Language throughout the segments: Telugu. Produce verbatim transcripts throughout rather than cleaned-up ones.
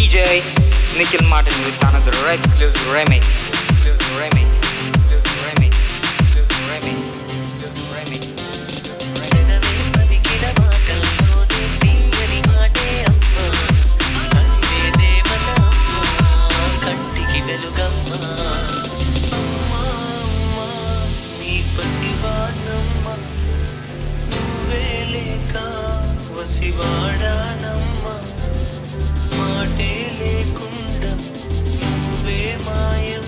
J Nikhil Martin with another exclusive remix. Exclusive remix. Exclusive remix. Exclusive remix. Exclusive remix. వసివాడానమ్మా మాటే లేకుండా నువ్వే మాయం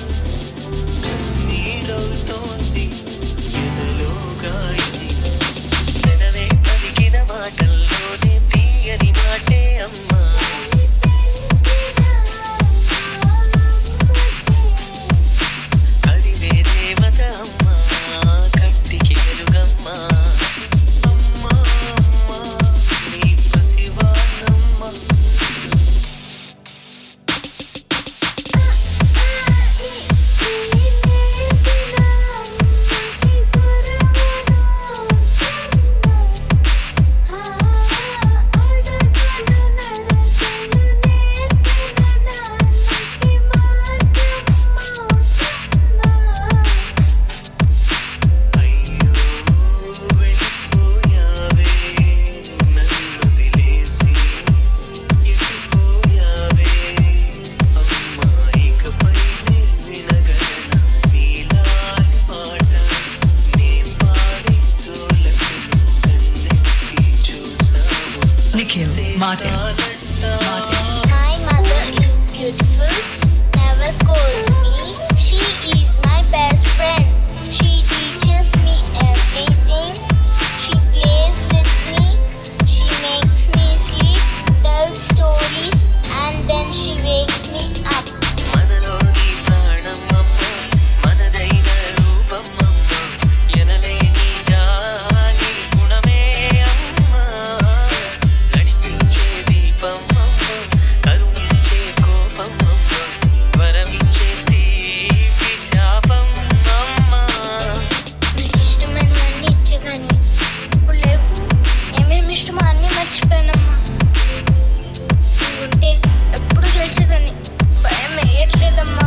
నీడవుతోంది ఎదలో గాయం పెదవే పలికిన మాటల్లోనే తీయని మాటే అమ్మా కదివే దేవత అమ్మా కంటికి వెలుగమ్మా Nikhil Martin. Martin. My mother is beautiful, never scolds me. She is my best friend. She teaches me everything. She plays with me. She makes me sleep, tells stories, and then she wakes me up. మనలోని ప్రాణమమ్మ మనదైన రూపమమ్మ ఎనలేని జాలి గుణమే అమ్మ నడిపించే దీపమమ్మ కరుణించే కోపమమ్మ వరమించే తీపి శాపమమ్మ నాకు ఇష్టమైనవన్నీ ఇచ్చేదాన్ని ఇప్పుడు లేవు. ఏమేమి ఇష్టమో అన్నీ మర్చిపోయానమ్మా. నువ్వుంటే ఎప్పుడు గెలిచేదాన్ని. భయం వేయట్లేదమ్మా.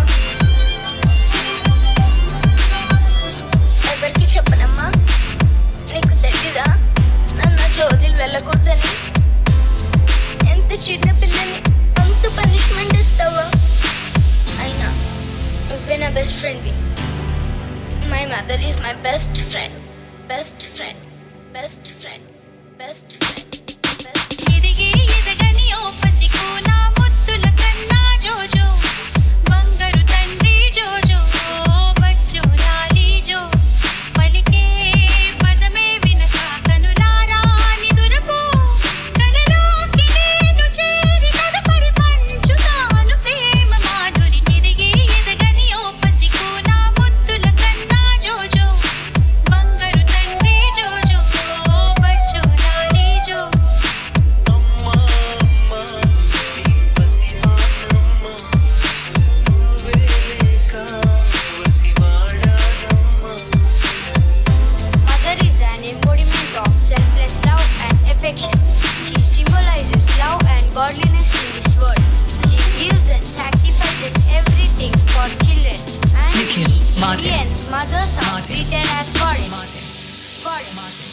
ఎవరికి చెప్పనమ్మా. నీకు తెలీదా నన్ను అట్లా వదిలి వెళ్ళకూడదని. ఎంత చిన్న పిల్లని అంత పనిష్మెంట్ ఇస్తావా? అయినా నువ్వే నా బెస్ట్ ఫ్రెండ్వి. My mother is my best friend. Best friend best friend best friend best ఎదిగి ఎదగని ఓ పసికు నా ముద్దుల కన్నా జోజో బంగారు తండ్రి జోజో బచ్చో లాలి జో పలికే పదమే వినక కనులారా నిదురపో కలలోకి నేను చేరి తదుపరి పంచుతాను ప్రేమ మాధురి ఎదిగి ఎదగని ఓ పసికు నా ముద్దుల కన్నా జోజో బంగారు తండ్రి జోజో బచ్చో లాలి జో అమ్మ అమ్మ నీ పసివానమ్మ నువ్వే లేక వసివాడానమ్మ Mother is an embodiment of selfless love and affection. She symbolizes love and godliness in this world. She gives and sacrifices everything for children. And Nikhil we Martin. Indians, mothers are Martin. treated as goddess. Martin. Goddess. Martin.